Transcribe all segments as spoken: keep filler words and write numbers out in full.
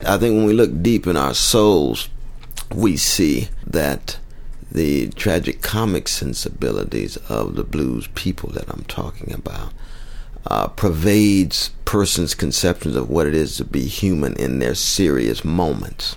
I think when we look deep in our souls, we see that the tragic comic sensibilities of the blues people that I'm talking about uh, pervades persons' conceptions of what it is to be human in their serious moments.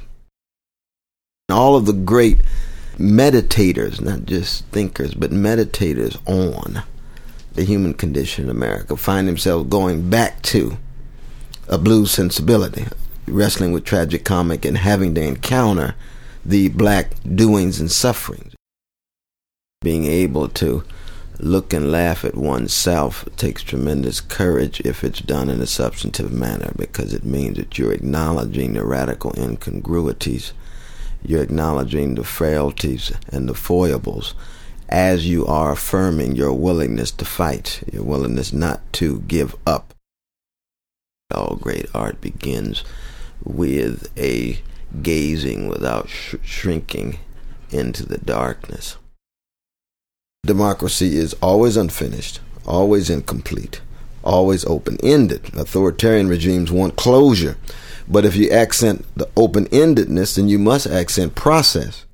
All of the great meditators, not just thinkers, but meditators on the human condition in America, find themselves going back to a blues sensibility, wrestling with tragic comic and having to encounter the black doings and sufferings. Being able to look and laugh at oneself takes tremendous courage if it's done in a substantive manner, because it means that you're acknowledging the radical incongruities, you're acknowledging the frailties and the foibles, as you are affirming your willingness to fight, your willingness not to give up. All great art begins with a gazing without sh- shrinking into the darkness. Democracy is always unfinished, always incomplete, always open-ended. Authoritarian regimes want closure, but if you accent the open-endedness, then you must accent process.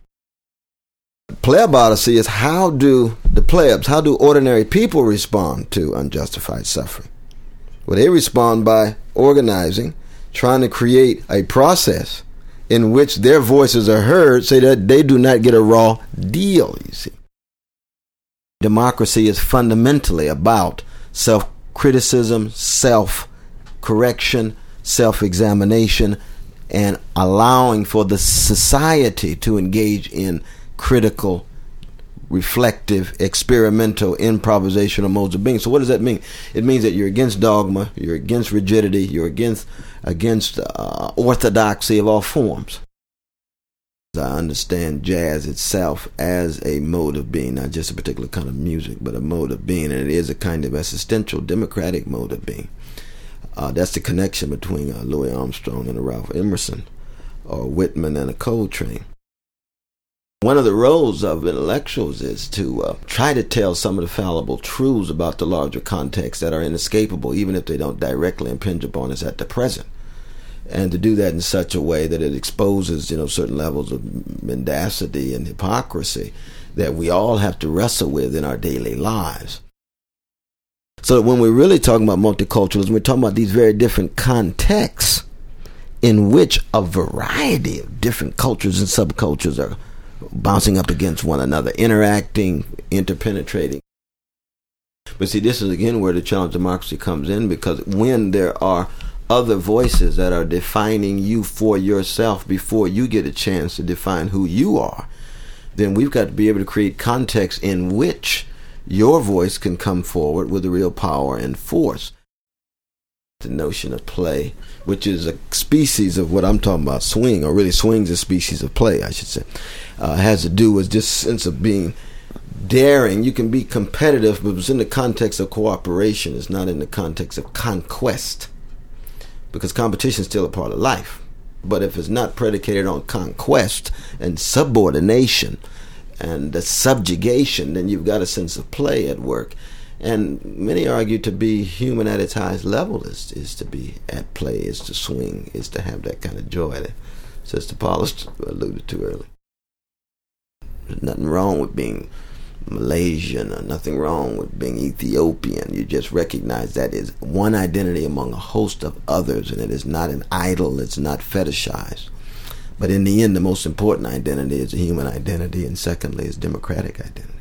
Plebocracy is how do the plebs, how do ordinary people respond to unjustified suffering? Well, they respond by organizing, trying to create a process in which their voices are heard so that they do not get a raw deal, you see. Democracy is fundamentally about self-criticism, self-correction, self-examination, and allowing for the society to engage in critical, reflective, experimental, improvisational modes of being. So what does that mean? It means that you're against dogma, you're against rigidity, you're against against uh, orthodoxy of all forms. I understand jazz itself as a mode of being, not just a particular kind of music, but a mode of being, and it is a kind of existential, democratic mode of being. Uh, that's the connection between uh, Louis Armstrong and a Ralph Emerson, or Whitman and a Coltrane. One of the roles of intellectuals is to uh, try to tell some of the fallible truths about the larger context that are inescapable, even if they don't directly impinge upon us at the present. And to do that in such a way that it exposes, you know, certain levels of mendacity and hypocrisy that we all have to wrestle with in our daily lives. So when we're really talking about multiculturalism, we're talking about these very different contexts in which a variety of different cultures and subcultures are bouncing up against one another, interacting, interpenetrating. But see, this is again where the challenge of democracy comes in, because when there are other voices that are defining you for yourself before you get a chance to define who you are, then we've got to be able to create context in which your voice can come forward with a real power and force. The notion of play, which is a species of what I'm talking about, swing, or really swing's a species of play, I should say, uh, has to do with just sense of being daring. You can be competitive, but it's in the context of cooperation. It's not in the context of conquest, because competition is still a part of life. But if it's not predicated on conquest and subordination and the subjugation, then you've got a sense of play at work. And many argue to be human at its highest level is, is to be at play, is to swing, is to have that kind of joy that Sister Paula alluded to earlier. There's nothing wrong with being Malaysian, or nothing wrong with being Ethiopian. You just recognize that is one identity among a host of others, and it is not an idol, it's not fetishized. But in the end, the most important identity is a human identity, and secondly is democratic identity.